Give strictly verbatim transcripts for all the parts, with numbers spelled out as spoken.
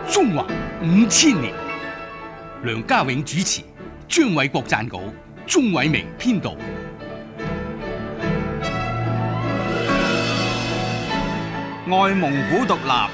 中華五千年，梁家永主持，張偉國撰稿，鍾偉明編導。 外蒙古獨立。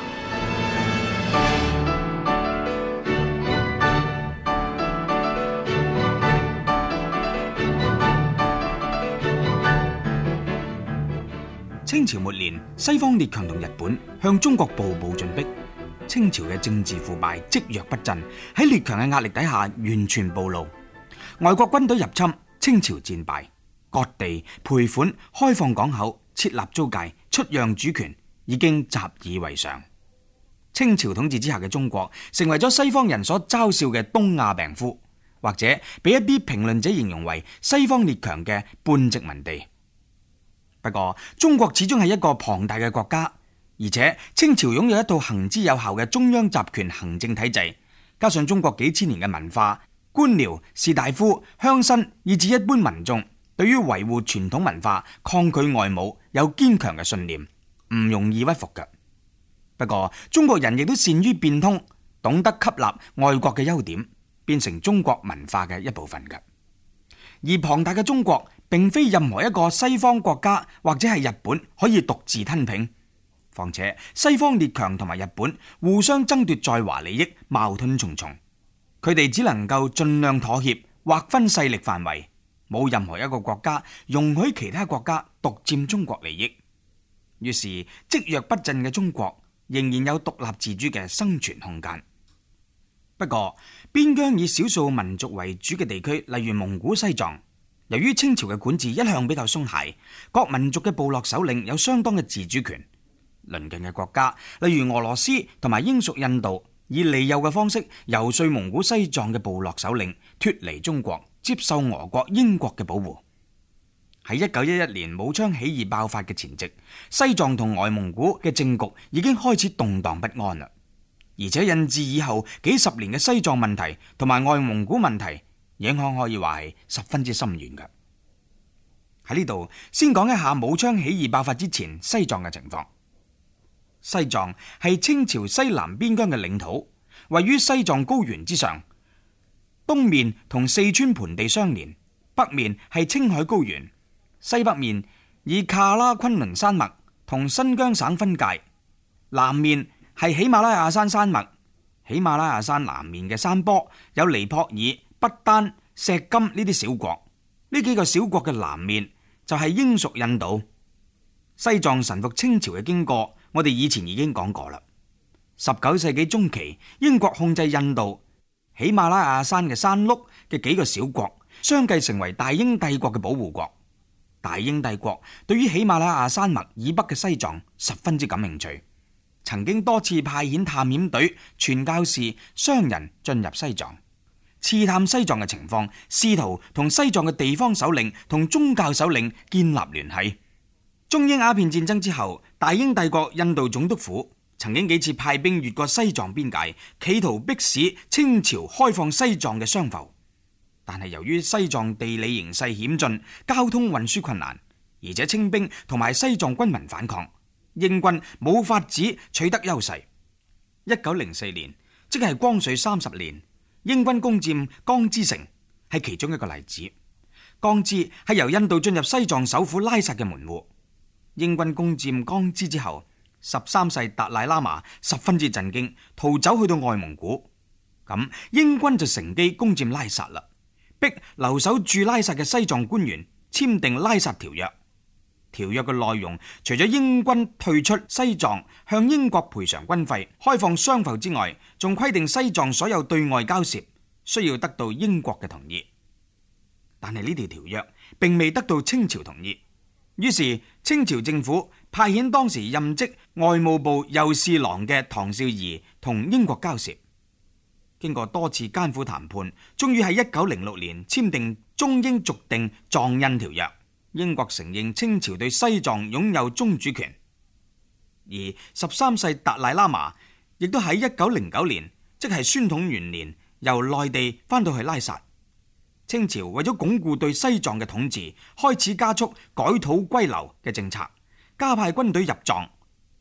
清朝末年，西方列強同日本向中國步步進逼，清朝嘅政治腐敗積弱不振，喺列強嘅壓力底下完全暴露。外國軍隊入侵，清朝戰敗，割地賠款、開放港口、設立租界、出讓主權，已經習以為常。清朝統治之下嘅中國，成為咗西方人所嘲笑嘅東亞病夫，或者俾一啲評論者形容為西方列強嘅半殖民地。不過，中國始終係一個龐大嘅國家，而且清朝擁有一套行之有效嘅中央集權行政體制，加上中國幾千年嘅文化，官僚、士大夫、鄉紳以至一般民眾，對於維護傳統文化、抗拒外侮有堅強嘅信念，唔容易屈服嘅。不過，中國人亦都善於變通，懂得吸納外國嘅優點，變成中國文化嘅一部分嘅。而龐大嘅中國，並非任何一個西方國家或者係日本可以獨自吞併，況且西方列強同埋日本互相爭奪在華利益，矛盾重重，佢哋只能夠盡量妥協，劃分勢力範圍，冇任何一個國家容許其他國家獨佔中國利益。於是積弱不振嘅中國仍然有獨立自主嘅生存空間。不過邊疆以少數民族為主嘅地區，例如蒙古、西藏，由於清朝嘅管治一向比較鬆懈，各民族嘅部落首領有相當嘅自主權。鄰近嘅國家，例如俄羅斯同埋英屬印度，以利誘嘅方式遊說蒙古、西藏嘅部落首領脫離中國，接受俄國、英國嘅保護。喺一九一一年武昌起義爆發嘅前夕，西藏同外蒙古嘅政局已經開始動盪不安啦，而且引致以後幾十年嘅西藏問題同埋外蒙古問題影響可以話係十分之深遠嘅。喺呢度先講一下武昌起義爆發之前西藏嘅情況。西藏係清朝西南邊疆嘅領土，位於西藏高原之上，東面同四川盆地相連，北面係青海高原，西北面以喀拉昆崙山脈同新疆省分界，南面係喜馬拉雅山山脈。喜馬拉雅山南面嘅山坡有尼泊爾、不丹、錫金呢啲小國，呢幾個小國嘅南面就係英屬印度。西藏臣服清朝嘅經過，我哋以前已經講過啦。十九世紀中期，英國控制印度喜馬拉雅山嘅山麓嘅幾個小國，相繼成為大英帝國嘅保護國。大英帝國對於喜馬拉雅山脈以北嘅西藏十分之感興趣，曾經多次派遣探險隊、傳教士、商人進入西藏，刺探西藏嘅情況，試圖同西藏嘅地方首領同宗教首領建立聯繫。中英鴉片戰爭之後，大英帝國印度總督府曾經幾次派兵越過西藏邊界，企圖迫使清朝開放西藏嘅商埠。但係由於西藏地理形勢險峻，交通運輸困難，而且清兵同埋西藏軍民反抗，英軍冇法子取得優勢。一九零四年，即係光緒三十年，英軍攻佔江孜城，係其中一個例子。江孜係由印度進入西藏首府拉薩嘅門戶。英軍攻佔江孜之後，十三世達賴喇嘛十分之震驚，逃走去到外蒙古。咁英軍就乘機攻佔拉薩啦，逼留守駐拉薩嘅西藏官員簽訂拉薩條約。條約嘅內容除咗英軍退出西藏、向英國賠償軍費、開放商埠之外，仲規定西藏所有對外交涉需要得到英國嘅同意。但係呢條條約並未得到清朝同意。於是清朝政府派遣當時任職外務部右侍郎嘅唐紹儀同英國交涉，經過多次艱苦談判，終於喺一九零六年簽訂中英續訂藏印條約。英國承認清朝對西藏擁有宗主權，而十三世達賴喇嘛亦都喺一九零九年，即係宣統元年，由內地翻到去拉薩。清朝為咗鞏固對西藏嘅統治，開始加速改土歸流嘅政策，加派軍隊入藏。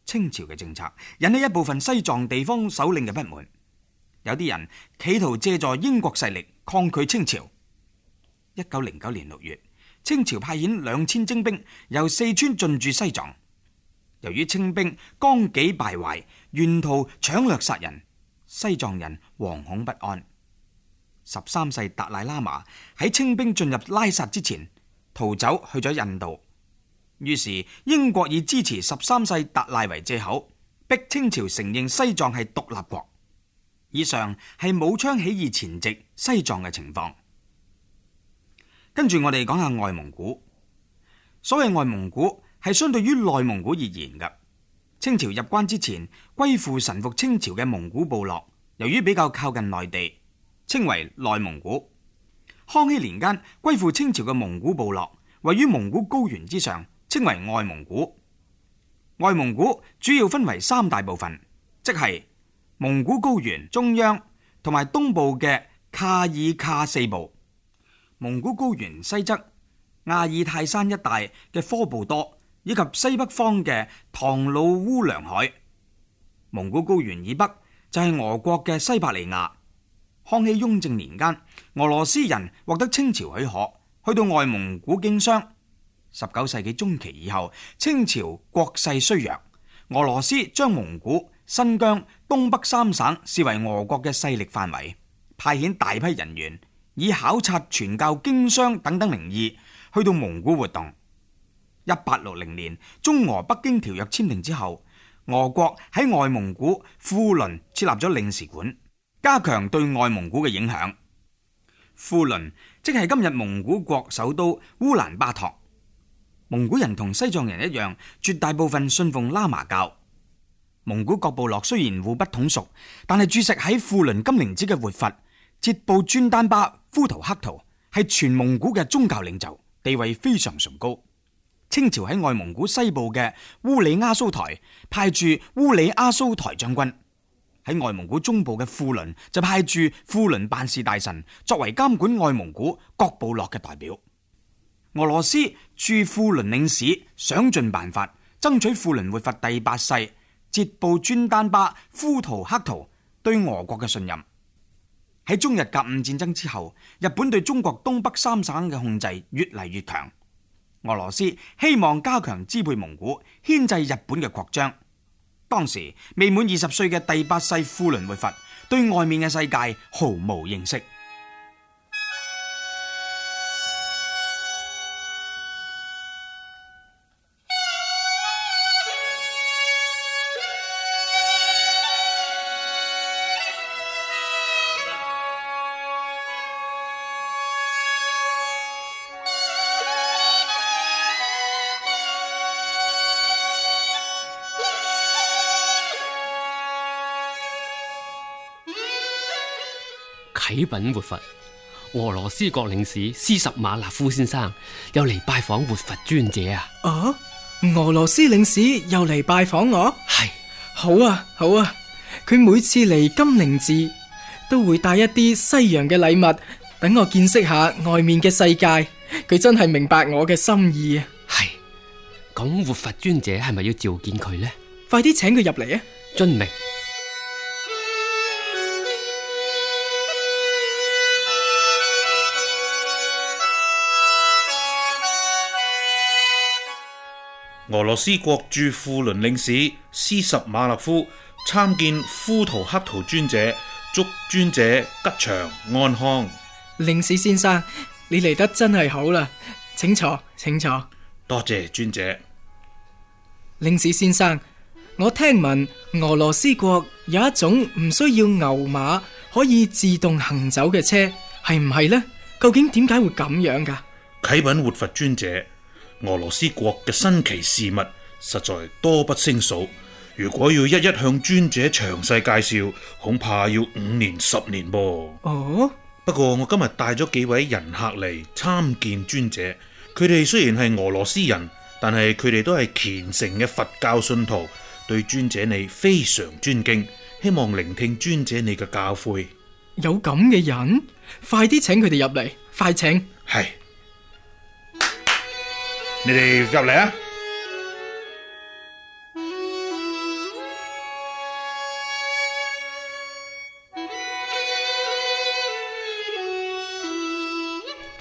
清朝嘅政策引起一部分西藏地方首領嘅不滿，有啲人企圖借助英國勢力抗拒清朝。一九零九年六月，清朝派遣兩千精兵由四川進駐西藏。由於清兵綱紀敗壞，沿途搶掠殺人，西藏人惶恐不安。十三世達賴喇嘛喺清兵進入拉薩之前逃走去咗印度，於是英國以支持十三世達賴為借口，逼清朝承認西藏係獨立國。以上係武昌起義前夕西藏嘅情況。跟住我哋講下外蒙古。所謂外蒙古係相對於內蒙古而言嘅。清朝入關之前，歸附臣服清朝嘅蒙古部落，由於比較靠近內地，稱為內蒙古。康熙年間歸附清朝嘅蒙古部落，位於蒙古高原之上，稱為外蒙古。外蒙古主要分為三大部分，即係蒙古高原中央同埋東部嘅卡爾喀四部。蒙古高原西側阿爾泰山一帶嘅科布多，以及西北方嘅唐努烏梁海。蒙古高原以北就係俄國嘅西伯利亞。康熙雍正年間，俄羅斯人獲得清朝許可，去到外蒙古經商。十九世紀中期以後，清朝國勢衰弱，俄羅斯將蒙古、新疆、東北三省視為俄國嘅勢力範圍，派遣大批人員以考察、傳教、經商等等名義去到蒙古活動。一八六零年，中俄北京條約簽訂之後，俄國喺外蒙古富倫設立咗領事館，加強對外蒙古嘅影響。富倫即係今日蒙古國首都烏蘭巴托。蒙古人同西藏人一樣，絕大部分信奉喇嘛教。蒙古各部落雖然互不統屬，但係駐錫喺富倫金陵寺嘅活佛哲布尊丹巴呼圖克圖係全蒙古嘅宗教領袖，地位非常崇高。清朝喺外蒙古西部嘅烏里阿蘇台派駐烏里阿蘇台將軍，喺外蒙古中部嘅富倫就派駐富倫辦事大臣，作為監管外蒙古各部落嘅代表。俄羅斯駐富倫領事想盡辦法爭取富倫活佛第八世哲布尊丹巴呼圖克圖對俄國嘅信任。喺中日甲午戰爭之後，日本對中國東北三省嘅控制越嚟越強。俄羅斯希望加強支配蒙古，牽制日本嘅擴張。當時未滿二十歲嘅第八世富倫活佛對外面嘅世界毫無認識。 啟稟活佛，俄羅斯國領事斯什馬納夫先生又嚟拜訪活佛尊者啊！ 哦，俄羅斯領事又嚟拜訪我？ 係， 好啊，好啊！佢每次嚟金陵寺都會帶一啲西洋嘅禮物，等我見識下外面嘅世界。佢真係明白我嘅心意啊！ 係，咁活佛尊者係咪要召見佢呢？ 快啲請佢入嚟啊！ 遵命。 俄羅斯國駐富倫領事斯什馬勒夫參見呼圖克圖尊者，祝尊者吉祥安康。 領事先生，你嚟得真係好啦，請坐，請坐。 多謝尊者。 領事先生，我聽聞俄羅斯國有一種唔需要牛馬可以自動行走嘅車，係唔係呢？究竟點解會咁樣噶？ 啟稟活佛尊者，俄羅斯國嘅新奇事物實在多不勝數，如果要一一向尊者詳細介紹，恐怕要五年十年噃。 哦， 不過我今日帶咗幾位人客嚟參見尊者，佢哋雖然係俄羅斯人，但係佢哋都係虔誠嘅佛教信徒，對尊者你非常尊敬，希望聆聽尊者你嘅教誨。 有咁嘅人，快啲請佢哋入嚟，快請。 係。你哋入嚟啊！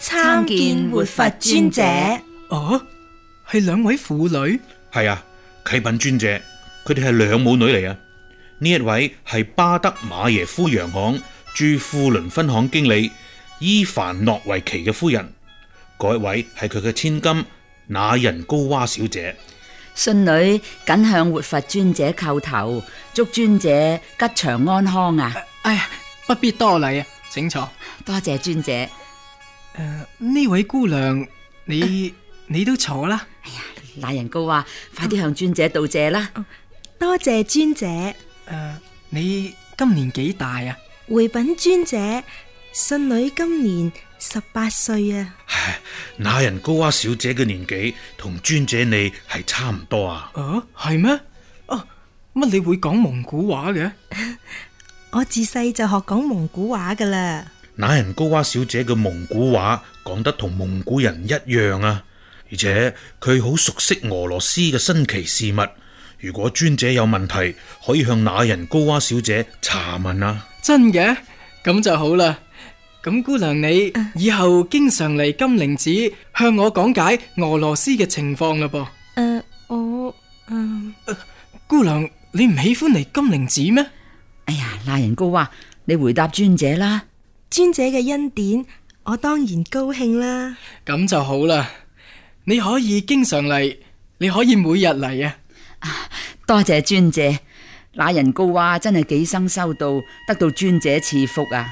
參見活佛尊者。 哦，係兩位婦女？ 係啊，啟稟尊者，佢哋係兩母女嚟啊。呢一位係巴德馬耶夫洋行駐富倫分行經理伊凡諾維奇嘅夫人，嗰一位係佢嘅千金那人高娃小姐。 孫女謹向活佛尊者叩頭，祝尊者吉祥安康啊！ 哎呀，不必多禮啊，請坐。 多謝尊者。誒、 呃，呢位姑娘，你、呃、你都坐啦。 哎呀，那人高娃，快啲向尊者道謝啦。 多謝尊者。 誒、呃，你今年幾大啊？ 回稟尊者，孫女今年十八歲啊。 唉，那人高娃小姐嘅年紀同尊者你係差唔多啊。 啊，係咩？啊，乜你會講蒙古話嘅？ 我自細就學講蒙古話噶啦。 那人高娃小姐嘅蒙古話講得同蒙古人一樣啊，而且佢好熟悉俄羅斯嘅新奇事物。如果尊者有問題，可以向那人高娃小姐查問啊。 真嘅？咁就好啦。咁姑娘你以後經常嚟金陵寺向我講解俄羅斯嘅情況啦噃。誒、 呃，我嗯、呃呃，姑娘你唔喜歡嚟金陵寺咩？ 哎呀，那人高娃，你回答尊者啦。 尊者嘅恩典，我當然高興啦。 咁就好啦，你可以經常嚟，你可以每日嚟啊。 啊，多謝尊者，那人高娃真係幾生修道，得到尊者賜福啊！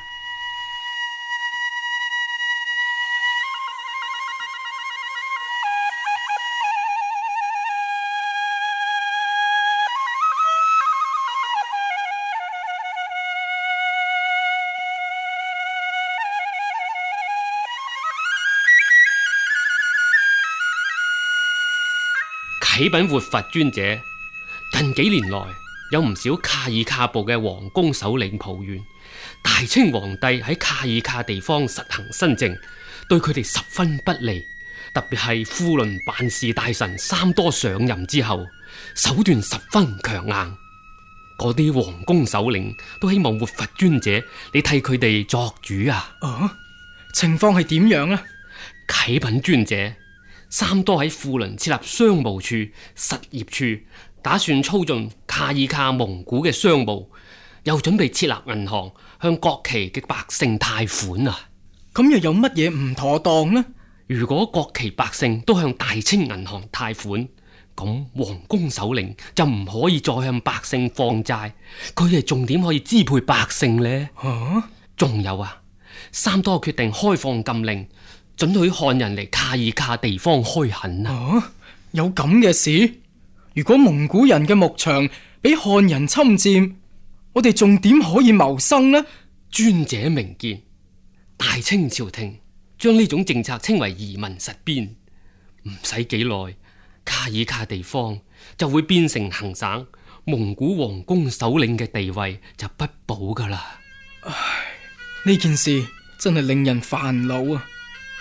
啟稟活佛尊者，近幾年來有唔少卡爾卡部嘅皇宮首領抱怨，大清皇帝喺卡爾卡地方實行新政，對佢哋十分不利。特別係富倫辦事大臣三多上任之後，手段十分強硬。嗰啲皇宮首領都希望活佛尊者你替佢哋作主啊！ 啊，情況係點樣啊？ 啟稟尊者，三多喺富倫設立商務處、實業處，打算操縱卡爾卡蒙古嘅商務，又準備設立銀行向國旗嘅百姓貸款啊！ 咁又有乜嘢唔妥當呢？ 如果國旗百姓都向大清銀行貸款，咁皇宮首領就唔可以再向百姓放債，佢哋仲點可以支配百姓呢？ 啊， 仲有啊，三多決定開放禁令，准許漢人嚟卡爾卡地方開墾啊！ 啊，有咁嘅事？如果蒙古人嘅牧場俾漢人侵佔，我哋仲點可以謀生呢？ 尊者明見，大清朝廷將呢種政策稱為移民實邊，唔使幾耐，卡爾卡地方就會變成行省，蒙古皇宮首領嘅地位就不保噶啦。 唉，呢件事真係令人煩惱啊！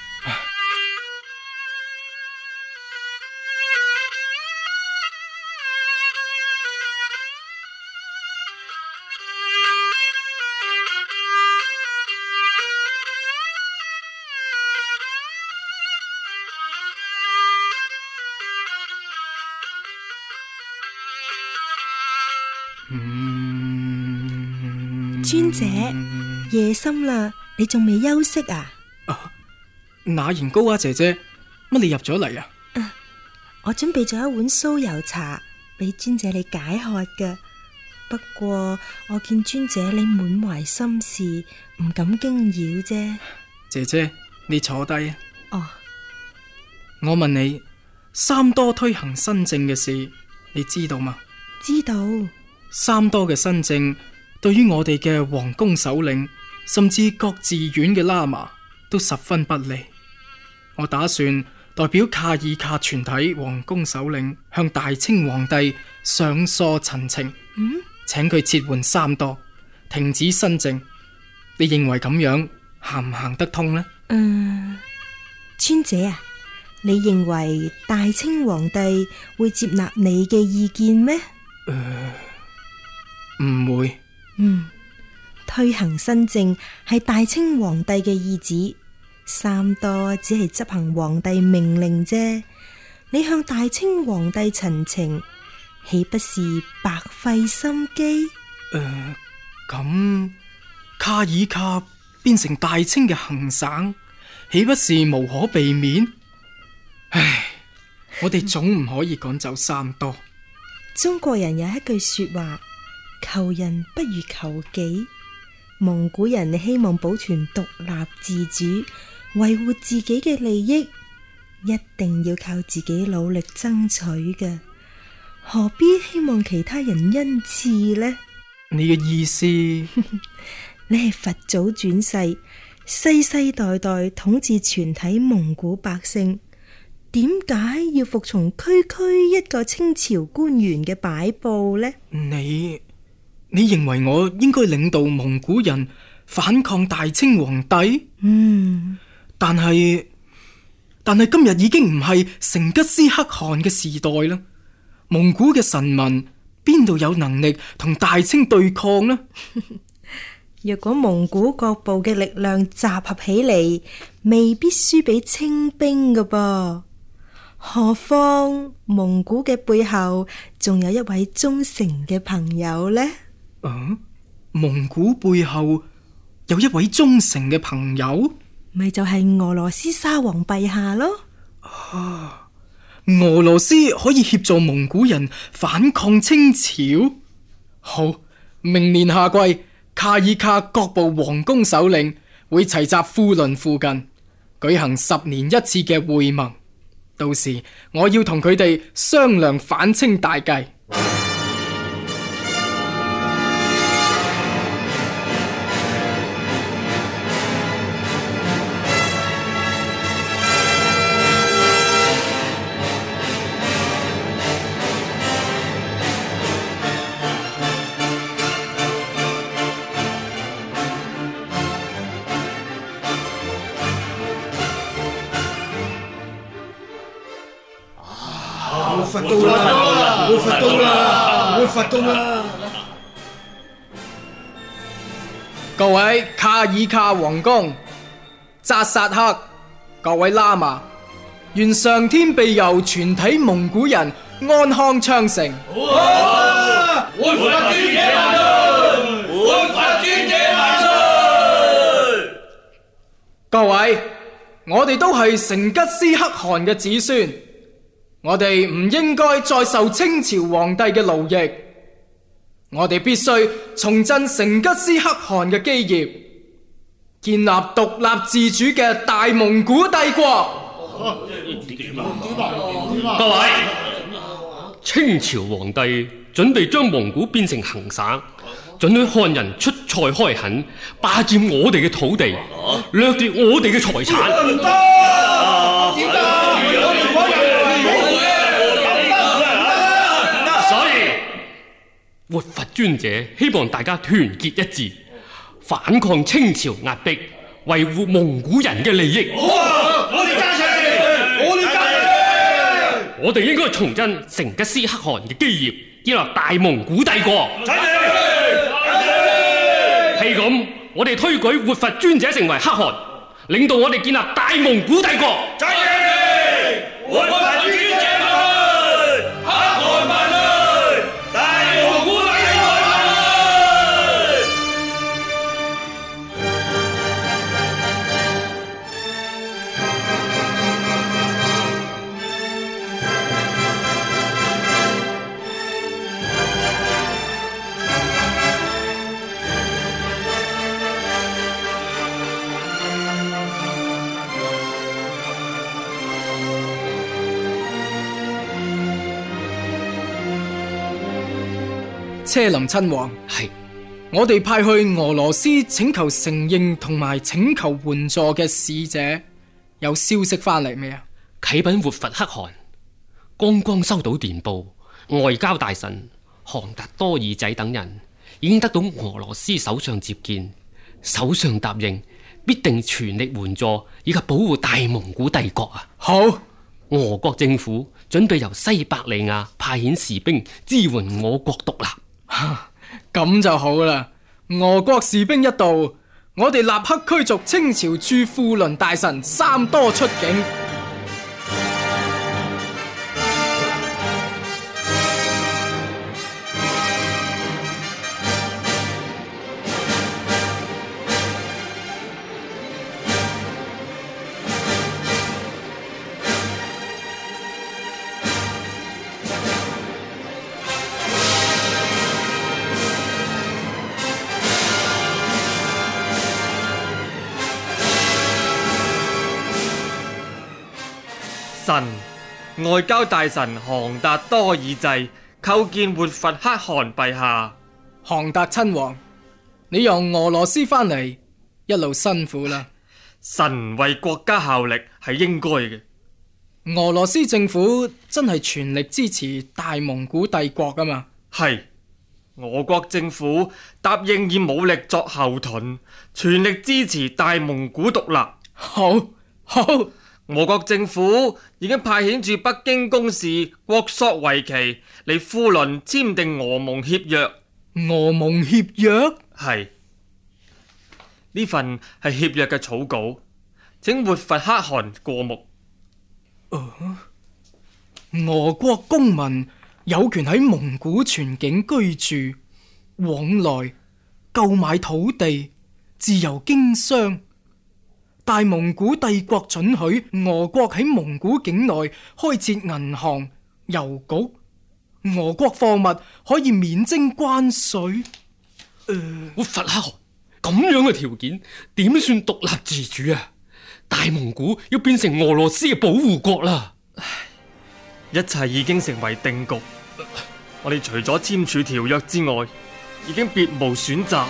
尊者，夜深啦，你仲未休息啊？ 啊，那然高娃姐姐，乜你入咗嚟啊？ 啊，我準備咗一碗酥油茶俾尊者你解渴㗎。不過我見尊者你滿懷心事，唔敢驚擾啫。 姐姐，你坐低啊。 哦， 我問你，三多推行新政嘅事，你知道嗎？ 知道。 三多嘅新政對於我哋嘅皇宮首領，甚至各寺院嘅喇嘛都十分不利。我打算代表卡爾卡全體皇宮首領向大清皇帝上疏陳情， 嗯， 請佢撤換三多，停止新政。你認為咁樣行唔行得通呢？ 嗯，尊者啊，你認為大清皇帝會接納你嘅意見咩？ 呃唔會。 嗯，推行新政係大清皇帝嘅意旨， 三多只係執行皇帝命令啫。你向大清皇帝陳情，豈不是白費心機？ 誒、呃，咁卡爾卡變成大清嘅行省，豈不是無可避免？唉，我哋總唔可以趕走三多。 中國人有一句說話，求人不如求己。蒙古人希望保存獨立自主，維護自己嘅利益，一定要靠自己努力爭取嘅，何必希望其他人恩賜呢？ 你嘅意思？ 你係佛祖轉世，世世代代統治全體蒙古百姓，點解要服從區區一個清朝官員嘅擺布呢？ 你你認為我應該領導蒙古人反抗大清皇帝？ 嗯， 但係但係今日已經唔係成吉思可汗嘅時代啦，蒙古嘅臣民邊度有能力同大清對抗呢？ 若果蒙古各部嘅力量集合起嚟，未必輸俾清兵㗎噃。何況蒙古嘅背後仲有一位忠誠嘅朋友呢？ 啊，蒙古背後有一位忠誠嘅朋友， 咪就係俄羅斯沙皇陛下咯。 啊，俄羅斯可以協助蒙古人反抗清朝。好，明年夏季，卡爾卡各部皇宮首領會齊集富倫附近，舉行十年一次嘅會盟。到時我要同佢哋商量反清大計。 活佛到啦！活佛到啦！活佛到啦！ 各位卡爾卡皇宮、扎薩克，各位喇嘛，願上天庇佑全體蒙古人安康昌盛。 活佛尊者萬歲！活佛尊者萬歲！ 各位，我哋都係成吉思可汗嘅子孫。我哋唔應該再受清朝皇帝嘅奴役，我哋必須重振成吉思可汗嘅基業，建立獨立自主嘅大蒙古帝國。 各位，清朝皇帝準備將蒙古變成行省，准許漢人出塞開墾，霸佔我哋嘅土地，掠奪我哋嘅財產。 唔得！點得？ 活佛尊者希望大家團結一致，反抗清朝壓迫，維護蒙古人嘅利益。 好啊！我哋加上，我哋加上， 我哋應該重振成吉思可汗嘅基業，建立大蒙古帝國。係咁，我哋推舉活佛尊者成為可汗，領導我哋建立大蒙古帝國。 活佛尊者可汗萬歲！大蒙古帝國萬歲！ 車林親王， 係我哋派去俄羅斯請求承認同埋請求援助嘅使者，有消息翻嚟未啊？ 啟稟活佛可汗，剛剛收到電報，外交大臣韓達多爾仔等人已經得到俄羅斯首相接見，首相答應必定全力援助以及保護大蒙古帝國啊！ 好， 俄國政府準備由西伯利亞派遣士兵支援我國獨立。 咁就好啦。俄國士兵一到， 我哋立刻驅逐清朝駐富倫大臣三多出境。 臣外交大臣杭達多爾濟叩見活佛可汗陛下。 杭達親王，你由俄羅斯翻嚟，一路辛苦啦。 臣為國家效力係應該嘅。 俄羅斯政府真係全力支持大蒙古帝國啊嘛。 係，俄國政府答應以武力作後盾，全力支持大蒙古獨立。 好，好。 俄國政府已經派遣駐北京公使郭索維奇嚟富倫簽訂俄蒙協約。 俄蒙協約？係， 呢份係協約嘅草稿，請活佛可汗過目。 呃、俄國公民有權喺蒙古全境居住、往來、購買土地、自由經商。大蒙古帝國准許俄國喺蒙古境內開設銀行、郵局，俄國貨物可以免徵關稅。 呃，活佛可汗，咁樣嘅條件點算獨立自主啊？大蒙古要變成俄羅斯嘅保護國啦！ 一切已經成為定局，我哋除咗簽署條約之外，已經別無選擇。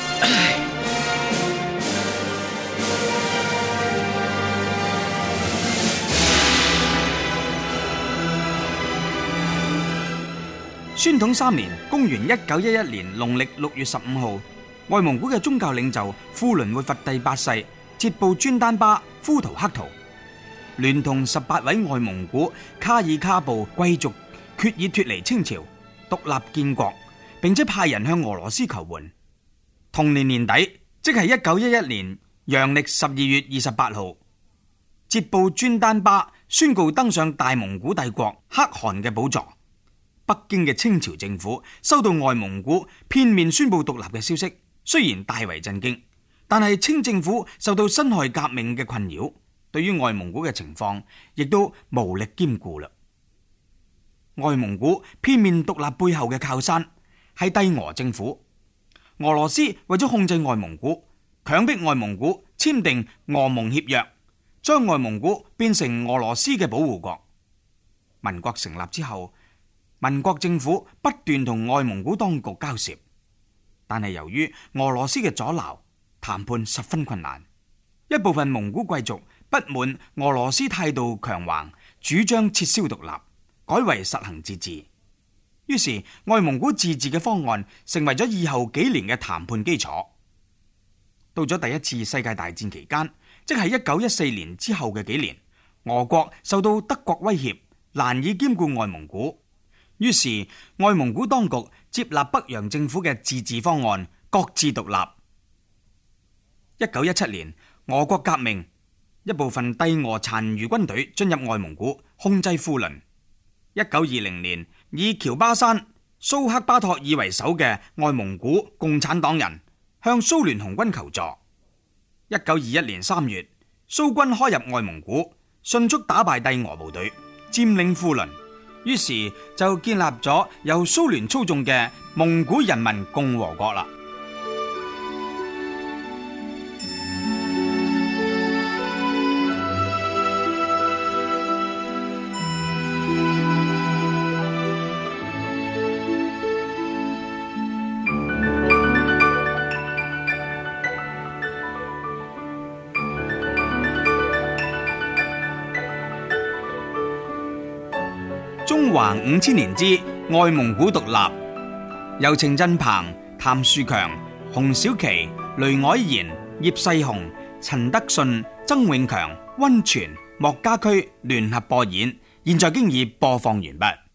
宣統三年，公元一九一一年農曆六月十五號，外蒙古嘅宗教領袖富倫活佛第八世哲布尊丹巴呼圖克圖，聯同十八位外蒙古卡爾卡部貴族決意脫離清朝，獨立建國，並且派人向俄羅斯求援。同年年底，即係一九一一年陽曆十二月二十八號，哲布尊丹巴宣告登上大蒙古帝國可汗嘅寶座。北京嘅清朝政府收到外蒙古片面宣布獨立嘅消息，雖然大為震驚，但係清政府受到辛亥革命嘅困擾，對於外蒙古嘅情況亦都無力兼顧啦。外蒙古片面獨立背後嘅靠山係帝俄政府，俄羅斯為咗控制外蒙古，強迫外蒙古簽訂俄蒙協約，將外蒙古變成俄羅斯嘅保護國。民國成立之後，民國政府不斷同外蒙古當局交涉，但係由於俄羅斯嘅阻撓，談判十分困難。一部分蒙古貴族不滿俄羅斯態度強橫，主張撤銷獨立，改為實行自治。於是外蒙古自治嘅方案成為咗以後幾年嘅談判基礎。到咗第一次世界大戰期間，即係一九一四年之後嘅幾年，俄國受到德國威脅，難以兼顧外蒙古。於是外蒙古當局接納北洋政府嘅自治方案，各自獨立。一九一七年，俄國革命，一部分帝俄殘餘軍隊進入外蒙古，控制富倫。一九二零年，以喬巴山、蘇克巴托爾為首嘅外蒙古共產黨人向蘇聯紅軍求助。一九二一年三月，蘇軍開入外蒙古，迅速打敗帝俄部隊，佔領富倫。於是就建立咗由蘇聯操縱嘅蒙古人民共和國啦。中華五千年之外蒙古獨立，由程振鵬、譚樹強、洪小琪、雷凱賢、葉世雄、陳德順、曾永強、溫泉、莫家駒聯合播演，現在經已播放完畢。